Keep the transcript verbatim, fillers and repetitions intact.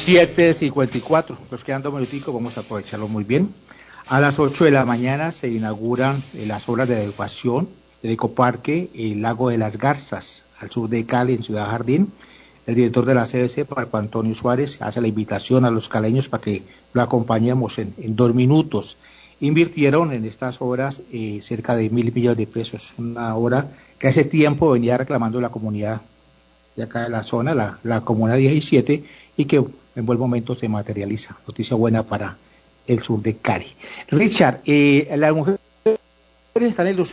siete cincuenta y cuatro, nos quedan dos minuticos, vamos a aprovecharlo muy bien. A las ocho de la mañana se inauguran eh, las obras de adecuación del ecoparque El Lago de las Garzas, al sur de Cali, en Ciudad Jardín. El director de la C B C, Marco Antonio Suárez, hace la invitación a los caleños para que lo acompañemos en, en dos minutos. Invirtieron en estas obras eh, cerca de mil millones de pesos, una obra que hace tiempo venía reclamando la comunidad de acá de la zona, la, la comuna diecisiete, y que en buen momento se materializa. Noticia buena para el sur de Cali. Richard, eh, las mujeres están en los